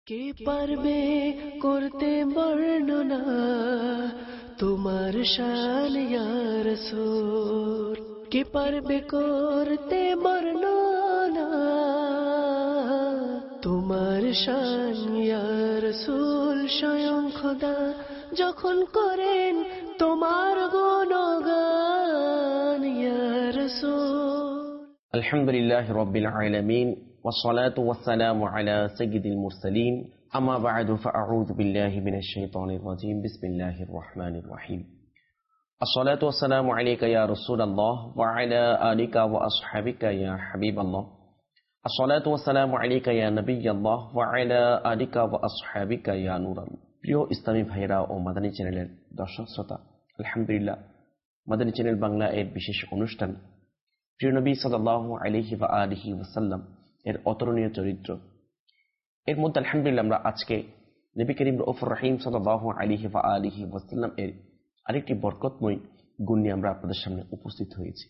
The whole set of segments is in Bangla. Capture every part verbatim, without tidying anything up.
কে পারবে করতে বর্ণনা তোমার শান ইয়া রাসূল, কে পারবে করতে বর্ণনা তোমার শান ইয়া রাসূল। স্বয়ং খোদা যখন করেন তোমার গুণগান ইয়া রাসূল। আলহামদুলিল্লাহি রাব্বিল আলামিন ওয়াসসালাতু ওয়াসসালামু আলা সাইয়্যিদিল মুরসালিন আম্মা বা'দু ফাআউযু বিল্লাহি মিনাশ শাইতানির রাজীম বিসমিল্লাহির রহমানির রহিম। আসসালাতু ওয়াসসালামু আলাইকা ইয়া রাসূলাল্লাহ ওয়া আলা আলিকা ওয়া আসহাবিকা ইয়া হাবিবাল্লাহ। আসসালাতু ওয়াসসালামু আলাইকা ইয়া নবিয়াল্লাহ ওয়া আলা আলিকা ওয়া আসহাবিকা ইয়া নূরাল্লাহ। প্রিয় ইসলামী ভাইরা ও মাদানী চ্যানেলের দর্শক শ্রোতা, আলহামদুলিল্লাহ মাদানী চ্যানেল বাংলা এর বিশেষ অনুষ্ঠান প্রিয় নবী সাল্লাল্লাহু আলাইহি ওয়া আলিহি ওয়াসাল্লাম এর অতুলনীয় চরিত্র, এর মধ্যে আলহামদুলিল্লাহ আমরা আজকে নবী করিম রউফুর রহিম সাল্লাল্লাহু আলাইহি ওয়া আলিহি ওয়াসাল্লাম এর আরেকটি বরকতময় গুণ নিয়ে আমরা আপনাদের সামনে উপস্থিত হয়েছি।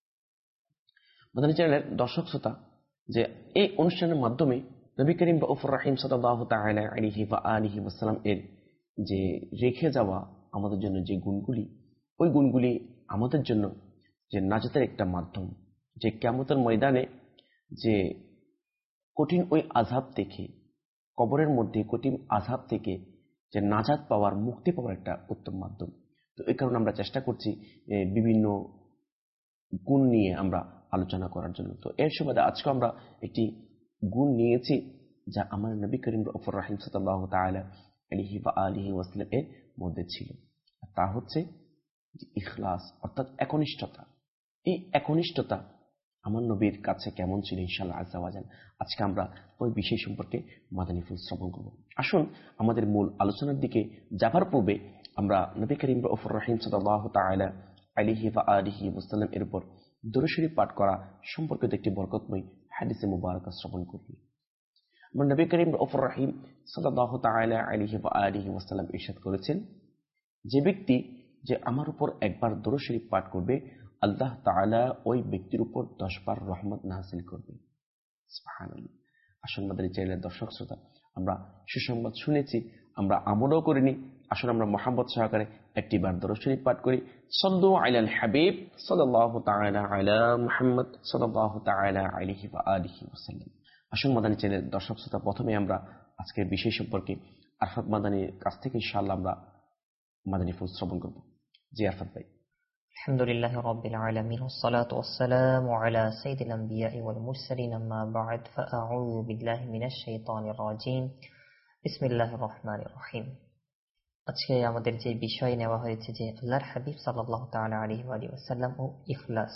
মাদানী চ্যানেলের দর্শক শ্রোতা, যে এই অনুষ্ঠানের মাধ্যমে নবী করিম রউফুর রহিম সাল্লাল্লাহু তাআলা আলাইহি ওয়া আলিহি ওয়াসাল্লাম এর যে রেখে যাওয়া আমাদের জন্য যে গুণগুলি, ওই গুণগুলি আমাদের জন্য যে নাজাতের একটা মাধ্যম, যে কিয়ামতের ময়দানে যে কঠিন ওই আযাব থেকে, কবরের মধ্যে কঠিন আযাব থেকে যে নাজাত পাওয়ার, মুক্তি পাওয়ার একটা উত্তম মাধ্যম। তো এই কারণে আমরা চেষ্টা করছি বিভিন্ন গুণ নিয়ে আমরা আলোচনা করার জন্য। তো এর সুবাদে আজকে আমরা একটি গুণ নিয়েছি যা আমার নবী করিম রউফুর রহিম সাল্লাল্লাহু তাআলা আলাইহি ওয়া আলিহি ওয়াসাল্লাম এর মধ্যে ছিল। তা হচ্ছে ইখলাস, অর্থাৎ একনিষ্ঠতা। এই একনিষ্ঠতা আমার নবীর কাছে কেমন ছিল ইনশাআল্লাহ আযজা ওয়া জাল আজকে আমরা ওই বিষয় সম্পর্কে মাদানী ফুল শ্রবণ করব। আসুন আমাদের মূল আলোচনার দিকে যাবার পূর্বে আমরা নবী করিম রউফুর রহিম সাল্লাল্লাহু তাআলা আলাইহি ওয়া আলিহি ওয়াসাল্লাম এর উপর দরুদ শরীফ পাঠ করা সম্পর্কিত একটি বরকতময় হাদিসে মুবারাকা শ্রবণ করব। আমার নবী করিম রউফুর রহিম সাল্লাল্লাহু তাআলা আলাইহি ওয়া আলিহি ওয়াসাল্লাম ইরশাদ করেছেন, যে ব্যক্তি যে আমার উপর একবার দরুদ শরীফ পাঠ করবে, আল্লাহ তাআলা ওই ব্যক্তির উপর দশ বার রহমত নাযিল করবে। সুবহানাল্লাহ। আসুন মাদানী চ্যানেলের দর্শক শ্রোতা, আমরা সুসংবাদ শুনেছি, আমরা আমলও করিনি। আসুন আমরা মুহাব্বত সহকারে একটি বার দরুদ শরীফ পাঠ করি। সাল্লু আলাল হাবিব সাল্লাল্লাহু তাআলা আলা মুহাম্মদ সাল্লাল্লাহু তাআলা আলাইহি ওয়া আলিহি ওয়াসাল্লাম। আসুন মাদানী চ্যানেলের দর্শক শ্রোতা, প্রথমে আমরা আজকের বিষয় সম্পর্কে আরফাত মাদানীর কাছ থেকে ইনশাআল্লাহ আমরা মাদানী ফুল শ্রবণ করব। জি আরফাত ভাই। আলহামদুলিল্লাহি রাব্বিল আলামিন ওয়াসসালাতু ওয়াসসালামু আলা সাইয়্যিদিল আমবিয়া'i ওয়াল মুরসালিন আম্মা বা'দ ফাআউযু বিল্লাহি মিনাশ শাইতানির রাজীম বিসমিল্লাহির রহমানির রহিম। আজকে আমাদের যে বিষয় নেওয়া হয়েছে যে আল্লাহর হাবিব সাল্লাল্লাহু তাআলা আলাইহি ওয়া সাল্লাম ও ইখলাস।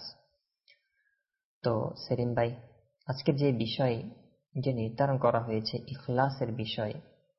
তো সেলিম ভাই, আজকের যে বিষয় যে নির্ধারণ করা হয়েছে ইখলাসের বিষয়,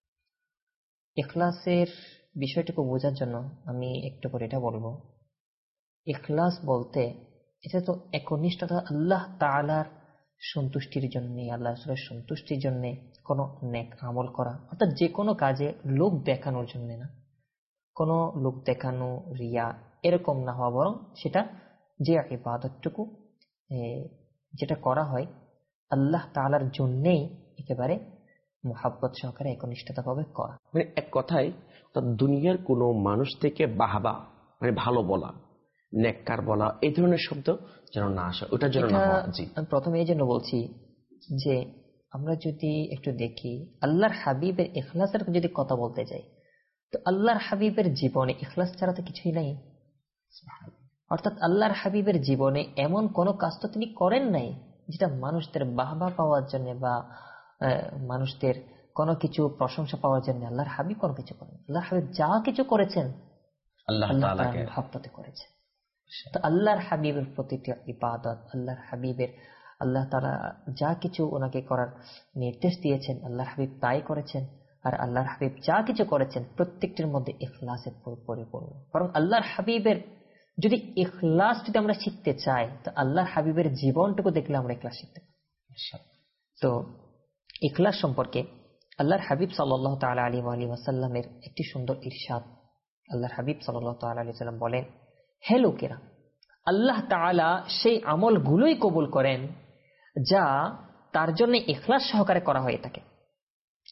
ইখলাসের বিষয়টুকু বোঝার জন্য আমি একটু করে এটা বলবো। ইখলাস বলতে এটা তো একনিষ্ঠতা, আল্লাহ তাআলার সন্তুষ্টির জন্য, আল্লাহ রাসূলের সন্তুষ্টির জন্য কোনো নেক আমল করা, অর্থাৎ যে কোনো কাজে লোক দেখানোর জন্য না, কোনো লোক দেখানো, রিয়া এরকম না হওয়া, বরং সেটা যে ইবাদতটুকু যেটা করা হয় আল্লাহ তাআলার জন্যেই একেবারে মুহাব্বত সহকারে একনিষ্ঠতা ভাবে করা। মানে এক কথায় দুনিয়ার কোনো মানুষ থেকে বাহবা, মানে ভালো বলা, নেককার বলা, এই ধরনের শব্দ যেন না আসে, ওটার জন্য না হওয়া। জি, আমি প্রথমে এই জন্য বলছি যে আমরা যদি একটু দেখি আল্লাহর হাবিবের ইখলাসের যদি কথা বলতে যাই, তো আল্লাহর হাবিবের জীবনে ইখলাস ছাড়া তো কিছুই নাই। অর্থাৎ আল্লাহর হাবিবের জীবনে এমন কোনো কাজ তো তিনি করেন নাই যেটা মানুষদের বাহবা পাওয়ার জন্য বা মানুষদের কোনো কিছু প্রশংসা পাওয়ার জন্য আল্লাহর হাবিব কোনো কিছু করেন। আল্লাহর হাবিব যা কিছু করেছেন আল্লাহ তাআলার মহব্বতে করেছেন। তো আল্লাহর হাবিবের প্রতিটি ইবাদত, আল্লাহর হাবিবের আল্লাহ তাআলা যা কিছু ওনাকে করার নির্দেশ দিয়েছেন আল্লাহর হাবিব তাই করেছেন। আর আল্লাহর হাবিব যা কিছু করেছেন প্রত্যেকটির মধ্যে ইখলাসের পরিপূর্ণ। বরং আল্লাহর হাবিবের যদি ইখলাস যদি আমরা শিখতে চাই, তো আল্লাহর হাবিবের জীবনটুকু দেখলে আমরা ইখলাস শিখতে পারি। তো ইখলাস সম্পর্কে আল্লাহর হাবিব সাল্লাল্লাহু তাআলা আলাইহি ওয়াসাল্লামের একটি সুন্দর ইরশাদ। আল্লাহর হাবিব সাল্লাল্লাহু তাআলা আলাইহি ওয়াসাল্লাম বলেন, হে লোকেরা, আল্লাহ তাআলা সেই আমলগুলোই কবুল করেন যা তার জন্য ইখলাস সহকারে করা হয়ে থাকে।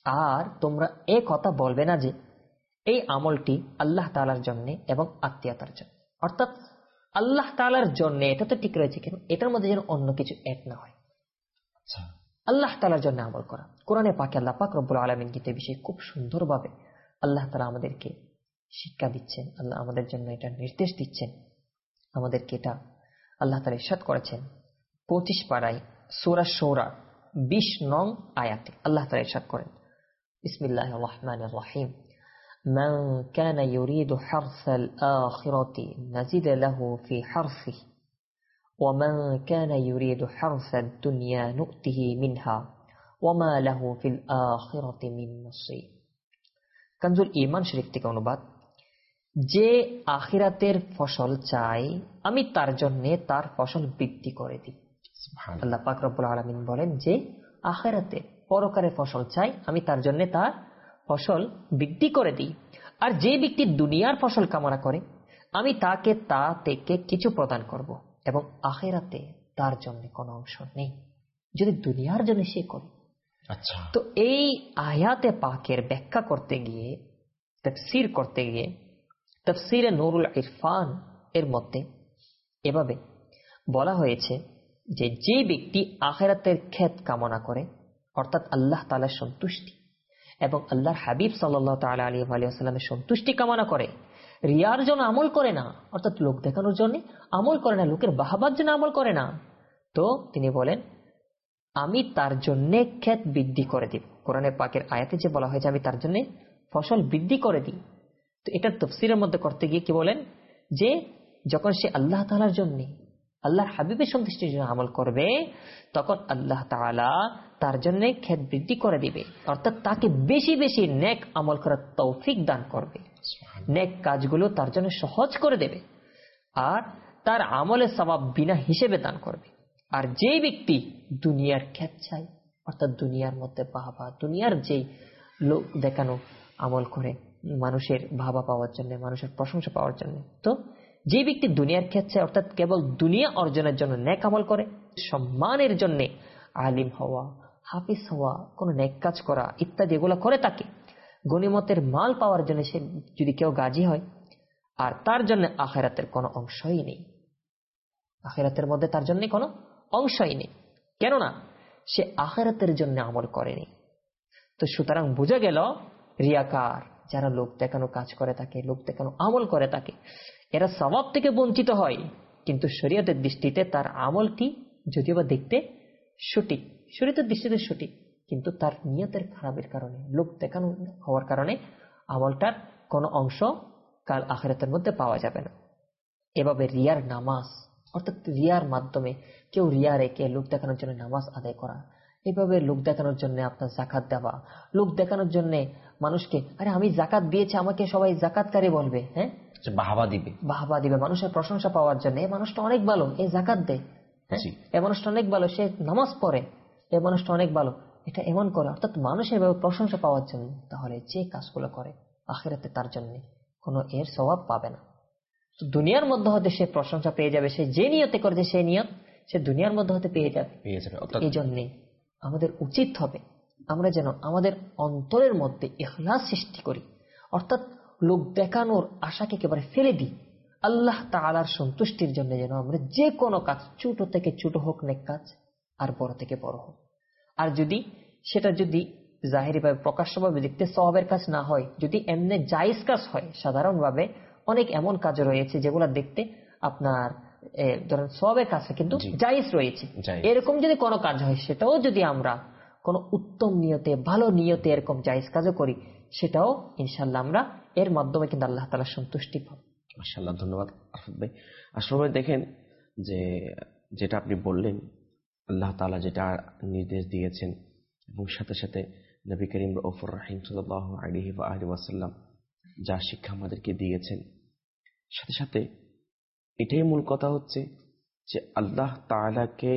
আর তোমরা এ কথা বলবে না যে এই আমলটি আল্লাহ তাআলার জন্য এবং আত্মীয়তার জন্য, অর্থাৎ আল্লাহ তাআলার জন্য এটা তো ঠিক রয়েছে, কিন্তু এটার মধ্যে যেন অন্য কিছু অ্যাড না হয়। আচ্ছা, আল্লাহ তাআলার জন্য আমল করা। কোরআনে পাকে আল্লাহ পাক রব্বুল আলামিন গীতে বিষয়ে খুব সুন্দরভাবে আল্লাহ তাআলা আমাদেরকে শিক্ষা দিচ্ছেন, আল্লাহ আমাদের জন্য এটা নির্দেশ দিচ্ছেন, আমাদেরকে এটা আল্লাহ তাআলা ইরশাদ করেছেন পঁচিশ পারায় সূরা শূরা বিশ নং আয়াতে আল্লাহ তাআলা ইরশাদ করেন, বিসমিল্লাহির রহমানির রহিম, মান কানা ইউরিদু হারসাল আখিরাতি নাজিদ লাহু ফি হারসিহি ওয়া মান কানা ইউরিদু হারসাদ দুনিয়া নু'তিহি মিনহা ওয়া মা লাহু ফিল আখিরাতি মিন নসীব। কানজুল ঈমান শরীফ থেকে অনুবাদ, যে আখিরাতের ফসল চায় আমি তার জন্য তার ফসল বৃদ্ধি করে দিই। আল্লাহ পাক রব্বুল আলামিন বলেন যে আখিরাতে পরকারের ফসল চাই আমি তার জন্য তার ফসল বৃদ্ধি করে দিই। আর যে ব্যক্তি দুনিয়ার ফসল কামনা করে আমি তাকে তা থেকে কিছু প্রদান করব এবং আখিরাতে তার জন্য কোনো অংশ নেই যদি দুনিয়ার জন্য সে করে। আচ্ছা, তো এই আয়াতে পাকের ব্যাখ্যা করতে গিয়ে, তাফসীর করতে গিয়ে তাফসীরে নূরুল ইরফান এর মধ্যে এভাবে বলা হয়েছে যে যে ব্যক্তি আখিরাতের খেত কামনা করে অর্থাৎ আল্লাহ তাআলার সন্তুষ্টি এবং আল্লাহর হাবিব সাল্লাল্লাহু তাআলা আলাইহি ওয়া সাল্লামের সন্তুষ্টি কামনা করে, রিয়ার জন্য আমল করে না, অর্থাৎ লোক দেখানোর জন্য আমল করে না, লোকের বাহবার জন্য আমল করে না, তো তিনি বলেন আমি তার জন্য ক্ষেত বৃদ্ধি করে দিব। কোরআনে পাকের আয়াতে যে বলা হয়েছে আমি তার জন্য ফসল বৃদ্ধি করে দিই, তো এটার তাফসীরের মধ্যে করতে গিয়ে কি বলেন যে যখন সে আল্লাহ তাআলার জন্য আল্লাহর হাবিবের সন্তুষ্টির জন্য আমল করবে তখন আল্লাহ তাআলা তার জন্য ক্ষেত বৃদ্ধি করে দিবে, অর্থাৎ তাকে বেশি বেশি নেক আমল করার তৌফিক দান করবে, নেক কাজগুলো তার জন্য সহজ করে দেবে আর তার আমলের সওয়াব বিনা হিসেবে দান করবে। আর যে ব্যক্তি দুনিয়ার ক্ষেত চায় অর্থাৎ দুনিয়ার মধ্যে বাহবা, দুনিয়ার যেই লোক দেখানো আমল করে মানুষের ভাবা পাওয়ার জন্য, মানুষের প্রশংসা পাওয়ার জন্য, তো যে ব্যক্তি দুনিয়ার ক্ষেত চায় অর্থাৎ কেবল দুনিয়া অর্জনের জন্য নেক আমল করে, সম্মানের জন্য আলিম হওয়া, হাফিজ হওয়া, কোন নেক কাজ করা ইত্যাদি এগুলো করে থাকে, গনিমতের মাল পাওয়ার জন্য সে যদি কেউ গাজী হয় আর তার জন্য আখিরাতের কোনো অংশই নেই, আখিরাতের মধ্যে তার জন্য কোনো অংশই নেই, কেননা সে আখিরাতের জন্য আমল করেনি। তো সুতরাং বোঝা গেল রিয়াকার যারা লোক দেখানো কাজ করে থাকে, লোক দেখানো আমল করে থাকে, এরা সওয়াব থেকে বঞ্চিত হয়, কিন্তু শরীয়তের দৃষ্টিতে তার আমলটি যদিও বা দেখতে সঠিক, শরীয়তের দৃষ্টিতে সঠিক, কিন্তু তার নিয়তের খারাপের কারণে, লোক দেখানো হওয়ার কারণে আমলটার কোনো অংশ কাল আখিরাতের মধ্যে পাওয়া যাবে না। এভাবে রিয়ার নামাজ অর্থাৎ রিয়ার মাধ্যমে কেউ রিয়া রেখে লোক দেখানোর জন্য নামাজ আদায় করা, এভাবে লোক দেখানোর জন্য আপনার জাকাত দেওয়া, লোক দেখানোর জন্য মানুষকে আরে আমি জাকাত দিয়েছি আমাকে সবাই জাকাতকারী বলবে, হ্যাঁ বাহবা দিবে, বাহবা দিবে, মানুষের প্রশংসা পাওয়ার জন্য এই মানুষটা অনেক ভালো, এই জাকাত দেয়, এই মানুষটা অনেক ভালো, সে নামাজ পড়ে, এই মানুষটা অনেক ভালো, এটা এমন করে, অর্থাৎ মানুষের ভাবে প্রশংসা পাওয়ার জন্য, তাহলে যে কাজগুলো করে আখিরাতে তার জন্য কোনো এর সওয়াব পাবে না। তো দুনিয়ার মধ্যে হতে সে প্রশংসা পেয়ে যাবে, সে যে নিয়তে করেছে সেই নিয়ত সে দুনিয়ার মধ্যে হতে পেয়ে যাবে। এই জন্যে আমাদের উচিত হবে আমরা যেন আমাদের অন্তরের মধ্যে ইখলাস সৃষ্টি করি, অর্থাৎ লোক দেখানোর আশাকে একেবারে ফেলে দিই, আল্লাহ তাআলার সন্তুষ্টির জন্য যেন আমরা যে কোনো কাজ, ছোট থেকে ছোট হোক নেক কাজ আর বড় থেকে বড় হোক, আর যদি সেটা যদি জাহিরিভাবে প্রকাশ্যভাবে দেখতে সওয়াবের কাজ না হয়, যদি এমনি জায়েজ কাজ হয়, সাধারণভাবে অনেক এমন কাজ রয়েছে যেগুলো দেখতে আপনার ধরেন সওয়াবের কাছে কিন্তু জায়েজ রয়েছে, এরকম যদি কোনো কাজ হয় সেটাও যদি আমরা কোনো উত্তম নিয়তে ভালো নিয়তে এরকম জায়েজ কাজও করি, সেটাও ইনশাআল্লাহ আমরা এর মাধ্যমে কিন্তু আল্লাহ তাআলার সন্তুষ্টি পাবো। মাশাআল্লাহ, ধন্যবাদ আশরাফ ভাই। আশরাফ ভাই, দেখেন যে যেটা আপনি বললেন আল্লাহ তাআলা যেটা নির্দেশ দিয়েছেন এবং সাথে সাথে নবী করিম রাউফুর রহিম সাল্লাল্লাহু আলাইহি ওয়া আলিহি ওয়াসাল্লাম যা শিক্ষা আমাদেরকে দিয়েছেন, সাথে সাথে এটাই মূল কথা হচ্ছে যে আল্লাহ তাআলাকে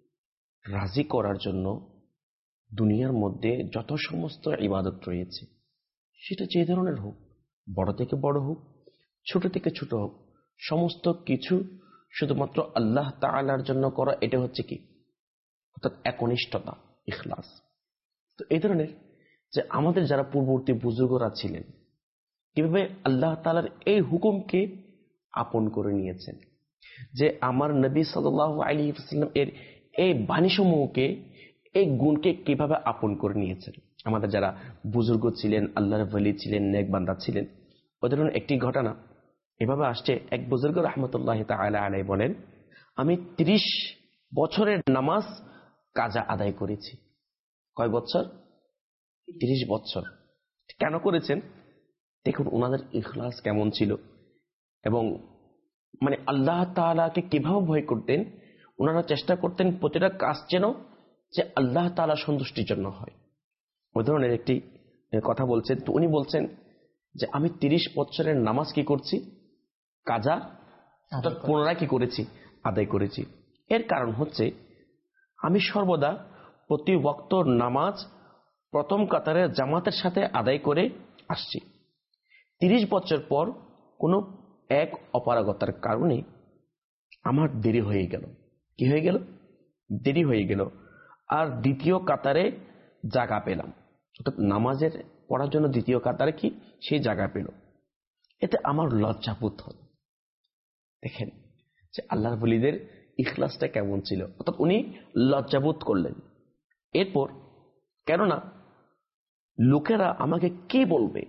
রাজি করার জন্য দুনিয়ার মধ্যে যত সমস্ত ইবাদত রয়েছে সেটা যে ধরনের হোক, বড় থেকে বড় হোক, ছোট থেকে ছোট হোক, সমস্ত কিছু শুধুমাত্র আল্লাহ তাআলার জন্য করা, এটা হচ্ছে কি অর্থাৎ একনিষ্ঠতা, ইখলাস। তো এই ধরনের যে আমাদের যারা পূর্ববর্তী বুজুর্গরা ছিলেন কিভাবে আল্লাহ তাআলার এই হুকুমকে আপন করে নিয়েছেন, যে আমার নবী সাল্লাল্লাহু আলাইহি ওয়াসাল্লাম এর এই বাণীসমূহকে, এই গুণকে কিভাবে আপন করে নিয়েছেন। আমাদের যারা বুজুর্গ ছিলেন, আল্লাহর ওলি ছিলেন, নেক বান্দা ছিলেন, ওদের একটি ঘটনা এভাবে আসছে। এক বুজুর্গ রাহমাতুল্লাহি তাআলা আলাইহি বলেন, আমি ত্রিশ বছরের নামাজ কাজা আদায় করেছি। কয় বছর? ত্রিশ বছর। কেন করেছেন? দেখুন ওনাদের ইখলাস কেমন ছিল এবং মানে আল্লাহ তাআলাকে কিভাবে ভয় করতেন। ওনারা চেষ্টা করতেন প্রতিটা কাজ যেন যে আল্লাহ তাআলা সন্তুষ্টির জন্য হয়। ওই ধরনের একটি কথা বলছেন। তো উনি বলছেন যে আমি তিরিশ বছরের নামাজ কি করছি? কাজা পুনরায় কি করেছি? আদায় করেছি। এর কারণ হচ্ছে আমি সর্বদা প্রতি ওয়াক্ত নামাজ প্রথম কাতারে জামাতের সাথে আদায় করে আসছি। তিরিশ বছর পর কোনো এক অপারগতার কারণে আমার দেরি হয়ে গেল। কি হয়ে গেল? দেরি হয়ে গেল। আর দ্বিতীয় কাতারে জায়গা পেলাম, অর্থাৎ নামাজের পড়ার জন্য দ্বিতীয় কাতারে কি সেই জায়গা পেল। এতে আমার লজ্জাবোধ হল। দেখেন যে আল্লাহর ওলিদের ইখলাসটা কেমন ছিল, অর্থাৎ উনি লজ্জাবোধ করলেন। এরপর কেননা লোকেরা আমাকে কি বলবে,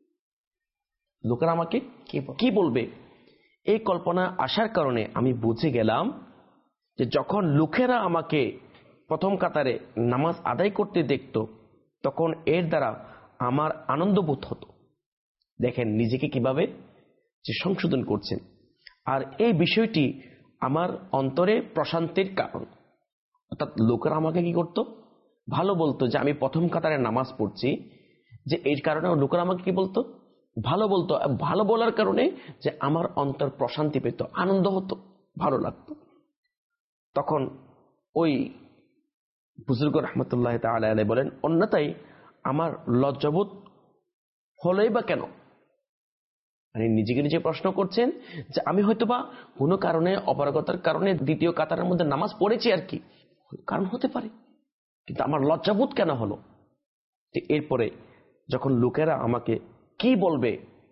লোকেরা আমাকে কি বলবে এই কল্পনা আসার কারণে আমি বুঝে গেলাম যে যখন লোকেরা আমাকে প্রথম কাতারে নামাজ আদায় করতে দেখত তখন এর দ্বারা আমার আনন্দ বোধ হতো। দেখেন নিজেকে কিভাবে যে সংশোধন করছেন। আর এই বিষয়টি আমার অন্তরে প্রশান্তির কারণ। অর্থাৎ লোকেরা আমাকে কি করতো? ভালো বলতো যে আমি প্রথম কাতারে নামাজ পড়ছি, যে এর কারণে লোকেরা আমাকে কি বলতো? ভালো বলতো। ভালো বলার কারণে যে আমার অন্তর প্রশান্তি পেত, আনন্দ হতো, ভালো লাগতো। তখন ওই বুজুর্গ রহমতুল্লাহ তাআলা আলাইহি বলেন, অন্যথায় আমার লজ্জাবোধ হলোই বা কেন? মানে নিজেকে নিজে প্রশ্ন করছেন যে আমি হয়তোবা কোনো কারণে, অপারগতার কারণে দ্বিতীয় কাতারের মধ্যে নামাজ পড়েছি আর কি, কারণ হতে পারে, কিন্তু আমার লজ্জাবোধ কেন হলো? এরপরে যখন লোকেরা আমাকে কি বলবে,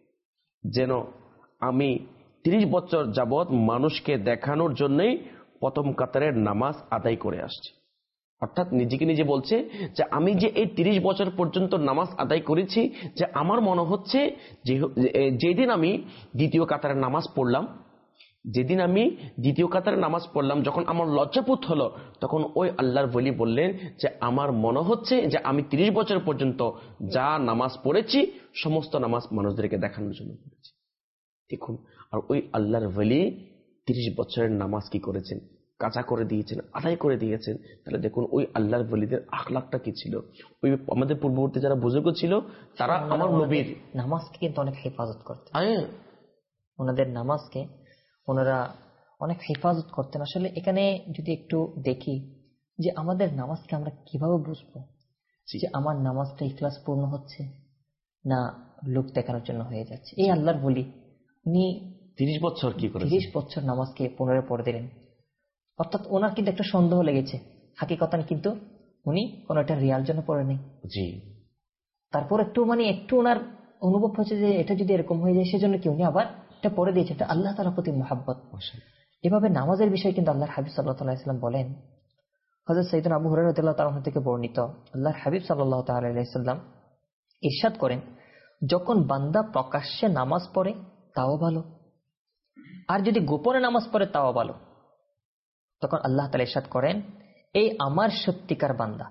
যেন আমি ত্রিশ বছর যাবৎ মানুষকে দেখানোর জন্যই প্রথম কাতারের নামাজ আদায় করে আসছি। অর্থাৎ নিজেকে নিজে বলছে যে আমি যে এই ত্রিশ বছর পর্যন্ত নামাজ আদায় করেছি, যে আমার মনে হচ্ছে যে যেদিন আমি দ্বিতীয় কাতারের নামাজ পড়লাম, যেদিন আমি দ্বিতীয় কাতারে নামাজ পড়লাম যখন আমার লজ্জাবোধ হলো, তখন ওই আল্লাহর ওলি বললেন যে আমার মনে হচ্ছে যে আমি ত্রিশ বছর পর্যন্ত যা নামাজ পড়েছি সমস্ত নামাজ মানুষদেরকে দেখানোর জন্য পড়েছি। দেখুন, আর ওই আল্লাহর ওলি ত্রিশ বছরের নামাজ কি করেছেন? কাজা করে দিয়েছেন, আদায় করে দিয়েছেন। তাহলে দেখুন ওই আল্লাহর ওলিদের আখলাকটা কি ছিল। ওই আমাদের পূর্ববর্তী যারা বুজুর্গ ছিল তারা আমার নবীর নামাজকে কিন্তু অনেক হেফাজত করতেন। ওনাদের নামাজকে ওনারা অনেক হেফাজত করতেন। আসলে এখানে যদি একটু দেখি যে আমাদের নামাজকে আমরা কিভাবে বুঝবো যে আমার নামাজটা ইখলাস পূর্ণ হচ্ছে না লোক দেখানোর জন্য হয়ে যাচ্ছে। এই আল্লাহর ওলি উনি তিরিশ বছর কি করে তিরিশ বছর নামাজকে পুনরায় পড়ে দিলেন। অর্থাৎ ওনার কিন্তু একটা সন্দেহ লেগেছে, হাকিকতান কিন্তু উনি কোন একটা রিয়াল জন্য পড়ে নেই। জি, তারপর একটু মানে একটু ওনার অনুভব হচ্ছে যে এটা যদি এরকম হয়ে যায় সেজন্য কি উনি আবার এটা পড়ে দিয়েছে। এটা আল্লাহ তাআলার প্রতি মুহাব্বত। এভাবে নামাজের বিষয়ে কিন্তু আল্লাহর হাবিব সাল্লাল্লাহু আলাইহি ওয়াসাল্লাম বলেন, হযরত সাইয়েদনা আবু হুরায়রা রাদিয়াল্লাহু তাআলা থেকে বর্ণিত, আল্লাহর হাবিব সাল্লাল্লাহু তাআলা আলাইহি ওয়াসাল্লাম ইরশাদ করেন, যখন বান্দা প্রকাশ্যে নামাজ পড়ে তাও ভালো, আর যদি গোপনে নামাজ পড়ে তাও ভালো। তখন আল্লাহ তাআলা ইরশাদ করেন, এই আমার সত্যিকার বান্দা।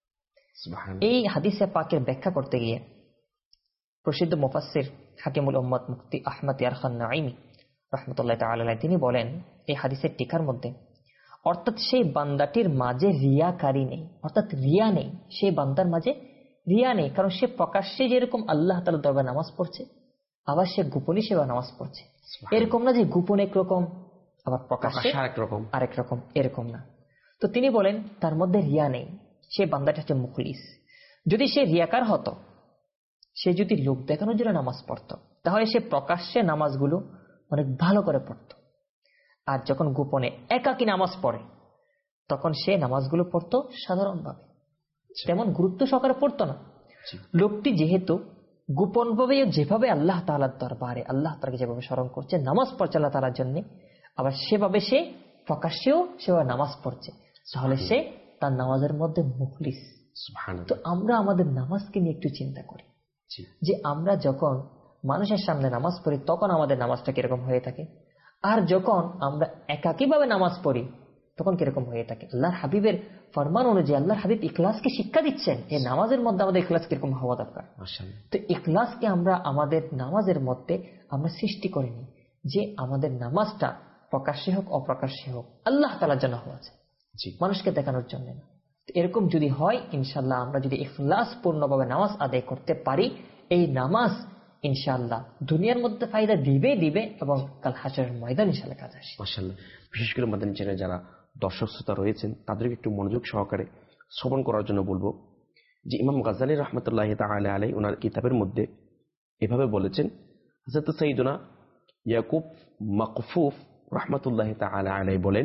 এই হাদিসে পাকের ব্যাখ্যা করতে গিয়ে প্রসিদ্ধ মুফাসসির হাকিমুল উম্মাত মুফতি আহমদ ইয়ারখান নাঈমি রাহমাতুল্লাহি তাআলা আলাইহি তিনি বলেন এই হাদিসের টিকার মধ্যে, অর্থাৎ সেই বান্দাটির মাঝে রিয়াকারী নেই, অর্থাৎ রিয়া নেই সেই বান্দার মাঝে, রিয়া নেই। কারণ সে প্রকাশ্যে যেরকম আল্লাহ তাআলার দরবারে নামাজ পড়ছে, আবার সে গোপনে সেবা নামাজ পড়ছে। এরকম না যে গোপনে একরকম আবার প্রকাশ্যে আরেক রকম আরেক রকম, এরকম না। তো তিনি বলেন তার মধ্যে রিয়া নেই, সে বান্দাটা হচ্ছে মুখলিস। যদি সে রিয়াকার হতো, সে যদি লোক দেখানোর জন্য নামাজ পড়তো, তাহলে সে প্রকাশ্যে নামাজগুলো অনেক ভালো করে পড়তো। আর যখন গোপনে একাকী নামাজ পড়ে তখন সে নামাজগুলো পড়তো সাধারণভাবে, তেমন গুরুত্ব সহকারে পড়তো না। লোকটি যেহেতু গোপনভাবে যেভাবে আল্লাহ তাআলার দরবারে আল্লাহ তাআলাকে যেভাবে স্মরণ করছে, নামাজ পড়ছে আল্লাহ তাআলার জন্য, আবার সেভাবে সে প্রকাশ্যেও সেভাবে নামাজ পড়ছে, তাহলে সে তার নামাজের মধ্যে মুখলিস। তো আমরা আমাদের নামাজকে নিয়ে একটু চিন্তা করি যে আমরা যখন মানুষের সামনে নামাজ পড়ি তখন আমাদের নামাজটা কিরকম হয়ে থাকে, আর যখন আমরা একাকীভাবে নামাজ পড়ি তখন কিরকম হয়ে থাকে। আল্লাহর হাবিবের ফরমান অনুযায়ী আল্লাহর হাবিব ইখলাসকে শিক্ষা দিচ্ছেন, এই নামাজের মধ্যে আমাদের ইখলাস কিরকম হওয়া দরকার। তো ইখলাসকে আমরা আমাদের নামাজের মধ্যে আমরা সৃষ্টি করিনি, যে আমাদের নামাজটা প্রকাশ্যে হোক অপ্রকাশ্যে হোক আল্লাহ তাআলার জন্য হওয়া যায়, মানুষকে দেখানোর জন্য না। এরকম যদি হয় ইনশাআল্লাহ, আমরা যদি ইখলাস পূর্ণভাবে নামাজ আদায় করতে পারি, এই নামাজ ইনশাআল্লাহ দুনিয়ার মধ্যে ফায়দা দিবে দিবে এবং কাল হাশরের ময়দান ইনশাআল্লাহ কাজে আসবে। মাশাআল্লাহ। বিশেষ করে মাদানী চ্যানেলে যারা দর্শক শ্রোতা রয়েছেন তাদেরকে একটু মনোযোগ সহকারে শ্রবণ করার জন্য বলবো যে ইমাম গাজ্জালী রাহমাতুল্লাহি তাআলা আলাইহি ওনার কিতাবের মধ্যে এভাবে বলেছেন, হযরত সাইয়্যিদুনা ইয়াকুব মাকফুফ রাহমাতুল্লাহি তাআলা আলাইহি বলেন,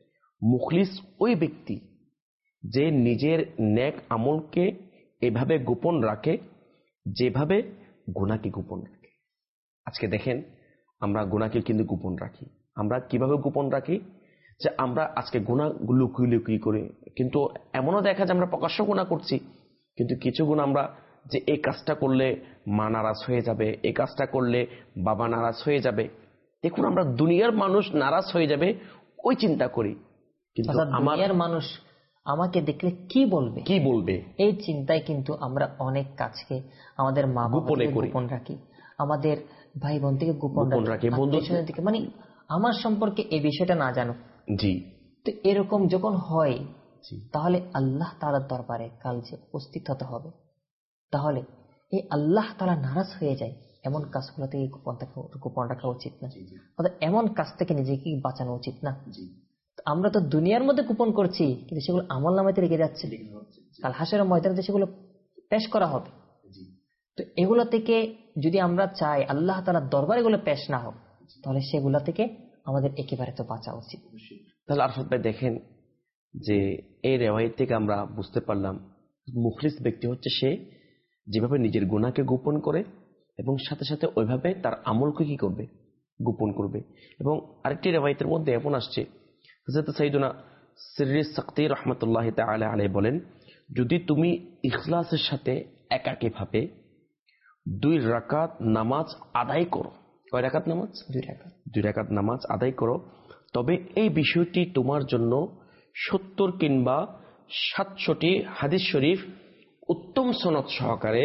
মুখলিস ওই ব্যক্তি যে নিজের নেক আমলকে এভাবে গোপন রাখে যেভাবে গুনাহকে গোপন রাখে। আজকে দেখেন আমরা গুনাহকে কিন্তু গোপন রাখি। আমরা কিভাবে গোপন রাখি? যে আমরা আজকে গুনাহ লুকিয়ে লুকিয়ে করি, কিন্তু এমনও দেখা যায় আমরা প্রকাশ্য গুনাহ করছি, কিন্তু কিছু গুনাহ আমরা যে এই কাজটা করলে মা নারাজ হয়ে যাবে, এই কাজটা করলে বাবা নারাজ হয়ে যাবে, দেখুন আমরা দুনিয়ার মানুষ নারাজ হয়ে যাবে ওই চিন্তা করি, কিন্তু দুনিয়ার মানুষ আমাকে দেখলে কি বলবে কি বলবে এই চিন্তায় কিন্তু আমরা অনেক কাজকে আমাদের মা বাবা গোপন রাখি, আমাদের ভাই বোন থেকে গোপন রাখি, বন্ধুদের থেকে, মানে আমার সম্পর্কে এই বিষয়টা না জানো। জি। তো এরকম যখন হয় তাহলে আল্লাহ তাআলার দরবারে কাল যে উপস্থিত হতে হবে, তাহলে এই আল্লাহ তাআলা নারাজ হয়ে যায় এমন কাজগুলো থেকে গোপন রাখা গোপন রাখা উচিত না, অর্থাৎ এমন কাজ থেকে নিজেকে বাঁচানো উচিত না। আমরা তো দুনিয়ার মধ্যে গোপন করছি, কিন্তু সেগুলো আমল নামাতে রেখে যাচ্ছে, কাল হাশরের ময়দানে সেগুলো পেশ করা হবে। তো এগুলো থেকে যদি আমরা চাই আল্লাহ তাআলার দরবারে এগুলো পেশ না হোক, তাহলে সেগুলো থেকে আমাদের একেবারে তো বাঁচা উচিত। তাহলে আরফাত ভাই দেখেন যে এই রিওয়ায়াত থেকে আমরা বুঝতে পারলাম মুখলিস ব্যক্তি হচ্ছে সে যেভাবে নিজের গুনাহকে গোপন করে এবং সাথে সাথে ওইভাবে তার আমলকে কি করবে, গোপন করবে। এবং আরেকটি রিওয়ায়াতের মধ্যে এমন আসছে, হযরত সাইয়্যিদুনা সিররি সাকতি রাহমাতুল্লাহি তাআলা আলাইহি বলেন, যদি তুমি ইখলাসের সাথে একাকীভাবে দুই রাকাত নামাজ আদায় করো, কয় রাকাত নামাজ? দুই রাকাত দুই রাকাত নামাজ আদায় করো, তবে এই বিষয়টি তোমার জন্য সত্তর কিংবা সাতশোটি হাদিস শরীফ উত্তম সনদ সহকারে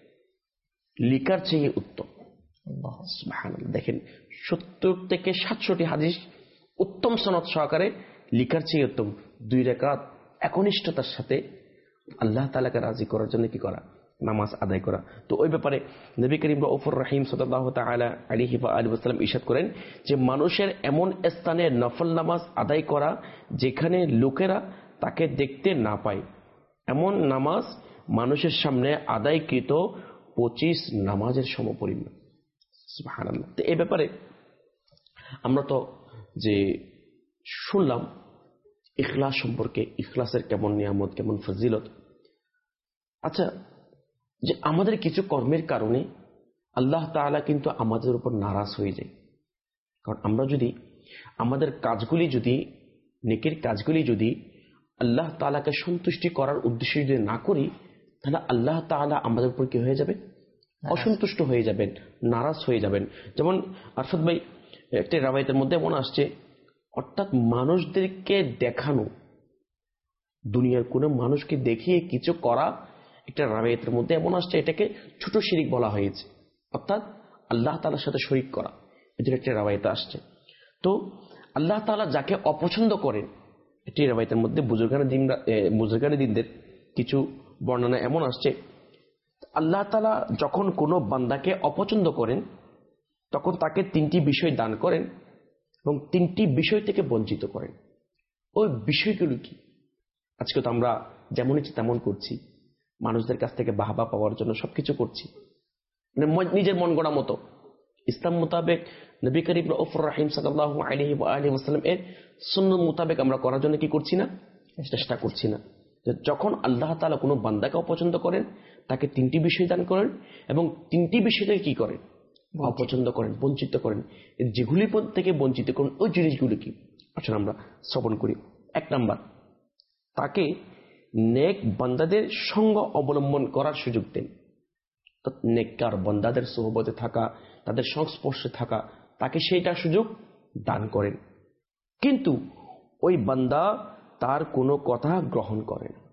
লিখার চেয়ে উত্তম। সুবহানাল্লাহ। দেখেন সত্তর থেকে সাতশোটি হাদিস উত্তম সনদ সহকারে লিখার চেয়ে উত্তম দুই রাকাত একনিষ্ঠতার সাথে আল্লাহ তাআলাকে রাজি করার জন্য কি করা, নামাজ আদায় করা। তো ওই ব্যাপারে নবী করিম রাউফুর রহিম সাল্লাল্লাহু তাআলা আলাইহি ওয়া আলিহি ওয়াসাল্লাম ইরশাদ করেন যে মানুষের এমন স্থানে নফল নামাজ আদায় করা যেখানে লোকেরা তাকে দেখতে না পায়, এমন নামাজ মানুষের সামনে আদায়কৃত পঁচিশ নামাজের সমপরিমাণ। সুবহানাল্লাহ। তো এই ব্যাপারে আমরা তো যে শুনলাম ইখলাস সম্পর্কে, ইখলাসের কেমন নিয়ামত, কেমন ফজিলত। আচ্ছা, যে আমাদের কিছু কর্মের কারণে আল্লাহ তাআলা কিন্তু আমাদের উপর নারাজ হয়ে যায়। কারণ আমরা যদি আমাদের কাজগুলি যদি নেকির কাজগুলি যদি আল্লাহ তাআলাকে সন্তুষ্টি করার উদ্দেশ্যে যদি না করি, তাহলে আল্লাহ তাআলা আমাদের উপর কি হয়ে যাবে, অসন্তুষ্ট হয়ে যাবেন, নারাজ হয়ে যাবেন। যেমন আরফাত ভাই একটি রাওয়ায়াতের মধ্যে এমন আসছে, অর্থাৎ মানুষদেরকে দেখানো, দুনিয়ার কোন মানুষকে দেখিয়ে কিছু করা, একটা রাওয়ায়াতের মধ্যে এমন আসছে এটাকে ছোট শিরিক বলা হয়েছে, অর্থাৎ আল্লাহ তাআলার সাথে শরীক করা, এদের একটা রাওয়ায়াতে আসছে। তো আল্লাহ তাআলা যাকে অপছন্দ করেন, এটি রাওয়ায়াতের মধ্যে বুজুর্গানে দিন বুজুর্গানে দিনদের কিছু বর্ণনা এমন আসছে, আল্লাহ তাআলা যখন কোনো বান্দাকে অপছন্দ করেন তখন তাকে তিনটি বিষয় দান করেন এবং তিনটি বিষয় থেকে বঞ্চিত করেন। ওই বিষয়গুলো কি? আজকে তো আমরা যেমন ইচ্ছে তেমন করছি, মানুষদের কাছ থেকে বাহবা পাওয়ার জন্য সবকিছু করছি, মানে নিজের মন গড়া মতো। ইসলাম মোতাবেক নবী করিম রাউফুর রহিম সাল্লাল্লাহু আলাইহি ওয়া আলিহি ওয়াসাল্লাম এর সুন্নাত মোতাবেক আমরা করার জন্য কি করছি না, চেষ্টা করছি না। যখন আল্লাহ তাআলা কোনো বান্দাকে অপছন্দ করেন তাকে তিনটি বিষয় দান করেন এবং তিনটি বিষয় থেকে কি করেন, অপছন্দ করেন, বঞ্চিত করেন। যেগুলি থেকে বঞ্চিত করেন ওই জিনিসগুলি কি, আসলে আমরা শ্রবণ করি। এক নাম্বার, তাকে নেক বান্দাদের সঙ্গ অবলম্বন করার সুযোগ দেন। নেককার বান্দাদের সোহবতে থাকা, তাদের সংস্পর্শে থাকা, তাকে সেইটা সুযোগ দান করেন। কিন্তু ওই বান্দা তার কোনো কথা গ্রহণ করে না।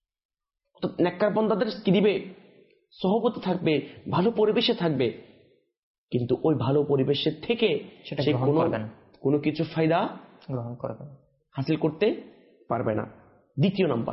নেককার বান্দাদের কি দিবে, সোহবতে থাকবে, ভালো পরিবেশে থাকবে, কিন্তু ওই ভালো পরিবেশের থেকে সে কোনো কিছু ফায়দা গ্রহণ করবে না, হাসিল করতে পারবে না। দ্বিতীয় নাম্বার,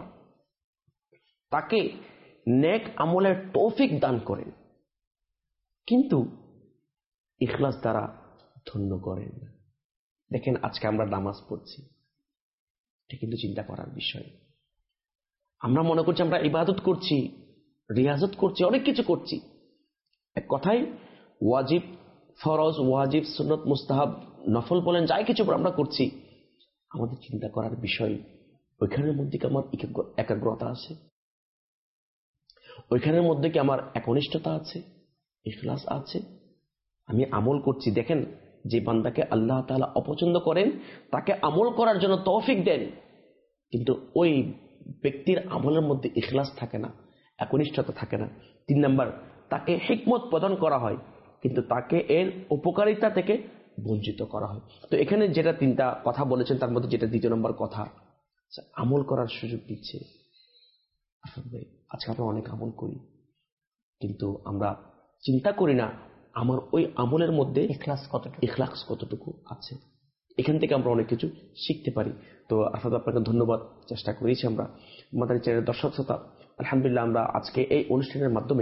তাকে নেক আমলের তৌফিক দান করেন, কিন্তু ইখলাস দ্বারা ধন্য করেন না। দেখেন আজকে আমরা নামাজ পড়ছি, এটা কিন্তু চিন্তা করার বিষয়। আমরা মনে করছি আমরা ইবাদত করছি, রিয়াজত করছি, অনেক কিছু করছি। এক কথায় ওয়াজিব, ফরজ, ওয়াজিব, সুন্নত, মুস্তাহাব, নফল বলেন, যাই কিছু আমরা করছি, আমাদের চিন্তা করার বিষয় ওইখানের মধ্যে কি আমার একাগ্রতা আছে, ওইখানের মধ্যে কি আমার একনিষ্ঠতা আছে, ইখলাস আছে। আমি আমল করছি, দেখেন যে বান্দাকে আল্লাহ তাআলা অপছন্দ করেন তাকে আমল করার জন্য তৌফিক দেন, কিন্তু ওই ব্যক্তির আমলের মধ্যে ইখলাস থাকে না, একনিষ্ঠতা থাকে না। তিন নাম্বার, তাকে হিকমত প্রদান করা হয় কিন্তু তাকে এর উপকারিতা থেকে বঞ্চিত করা হয়। তো এখানে যেটা তিনটা কথা বলেছেন তার মধ্যে যেটা দ্বিতীয় নম্বর কথা, আমল করার সুযোগ দিচ্ছে। আজকে আমরা অনেক আমল করি কিন্তু আমরা চিন্তা করি না আমার ওই আমলের মধ্যে ইখলাস কতটুকু ইখলাস কতটুকু আছে। এখান থেকে আমরা অনেক কিছু শিখতে পারি। তো আসলে আপনাকে ধন্যবাদ, চেষ্টা করেছি আমরা আমাদের চ্যানেলের দর্শক শ্রোতা। আলহামদুলিল্লাহ আমরা আজকে এই অনুষ্ঠানের মাধ্যমে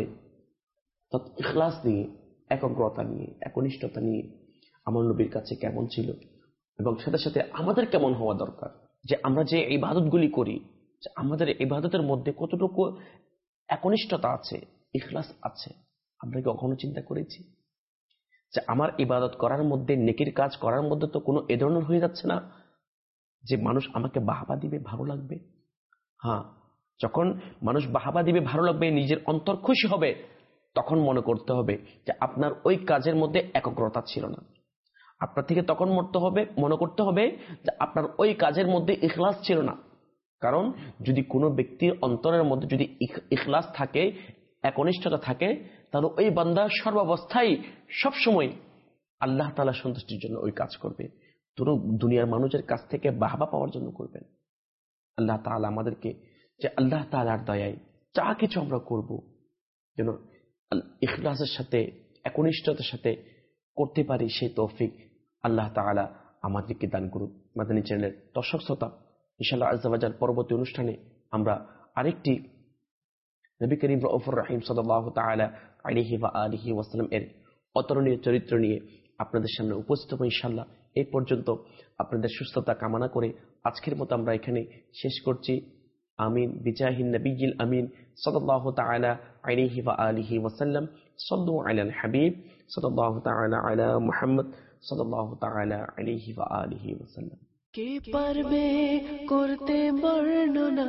ইখলাস নিয়ে, একাগ্রতা নিয়ে, একনিষ্ঠতা নিয়ে আমার নবীর কাছে কেমন ছিল এবং সাথে সাথে আমাদের কেমন হওয়া দরকার, যে আমরা যে ইবাদতগুলি করি আমাদের ইবাদতের মধ্যে কতটুকু একনিষ্ঠতা আছে, ইখলাস আছে, আমরা কি কখনো চিন্তা করেছি যে আমার ইবাদত করার মধ্যে, নেকির কাজ করার মধ্যে তো কোনো এ ধরনের হয়ে যাচ্ছে না যে মানুষ আমাকে বাহবা দিবে, ভালো লাগবে। হ্যাঁ, যখন মানুষ বাহবা দিবে, ভালো লাগবে, নিজের অন্তর খুশি হবে, তখন মনে করতে হবে যে আপনার ওই কাজের মধ্যে একাগ্রতা ছিল না। আপনার থেকে তখন মরতে হবে, মনে করতে হবে যে আপনার ওই কাজের মধ্যে ইখলাস ছিল না। কারণ যদি কোনো ব্যক্তির অন্তরের মধ্যে যদি ইখলাস থাকে, একনিষ্ঠতা থাকে, তাহলে ওই বান্দা সর্বাবস্থায় সবসময় আল্লাহ তাআলা সন্তুষ্টির জন্য ওই কাজ করবে, পুরো দুনিয়ার মানুষের কাছ থেকে বাহবা পাওয়ার জন্য করবেন। আল্লাহ তাআলা আমাদেরকে যে আল্লাহ তাআলার দয়ায় যা কিছু আমরা করব যেন ইখলাসের সাথে, একনিষ্ঠতার সাথে করতে পারি, সেই তৌফিক আল্লাহ তাআলা আমাদেরকে দান করুন। মাদানী চ্যানেলের দর্শক শ্রোতা, ইনশাআল্লাহ আজ্জা ওয়া জাল পরবর্তী অনুষ্ঠানে আমরা আরেকটি নবী করিম রাউফুর রহিম সাল্লাল্লাহু তাআলা আলাইহি ওয়া আলিহি ওয়াসাল্লাম এর অতুলনীয় চরিত্র নিয়ে আপনাদের সামনে উপস্থিত হব ইনশাআল্লাহ। এই পর্যন্ত আপনাদের সুস্থতা কামনা করে আজকের মতো আমরা এখানে শেষ করছি। আমিন বিজাহিন নবিয়িল আমিন সাল্লাল্লাহু তাআলা আলাইহি ওয়া আলিহি ওয়াসাল্লাম। সাল্লু আলাল হাবিব সাল্লাল্লাহু তাআলা আলা মুহাম্মদ সাল্লাল্লাহু তাআলা আলাইহি ওয়া আলিহি ওয়াসাল্লাম। কে পারবে করতে বর্ণনা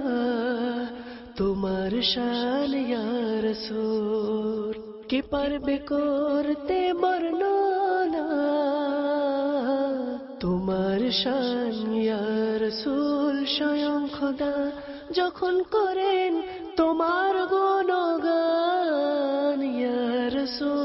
তোমার শান ইয়া রাসূল, কে পারবে করতে বর্ণনা তোমার শান ইয়া রাসূল। স্বয়ং খোদা যখন করেন তোমার গুণগান ইয়া রাসূল।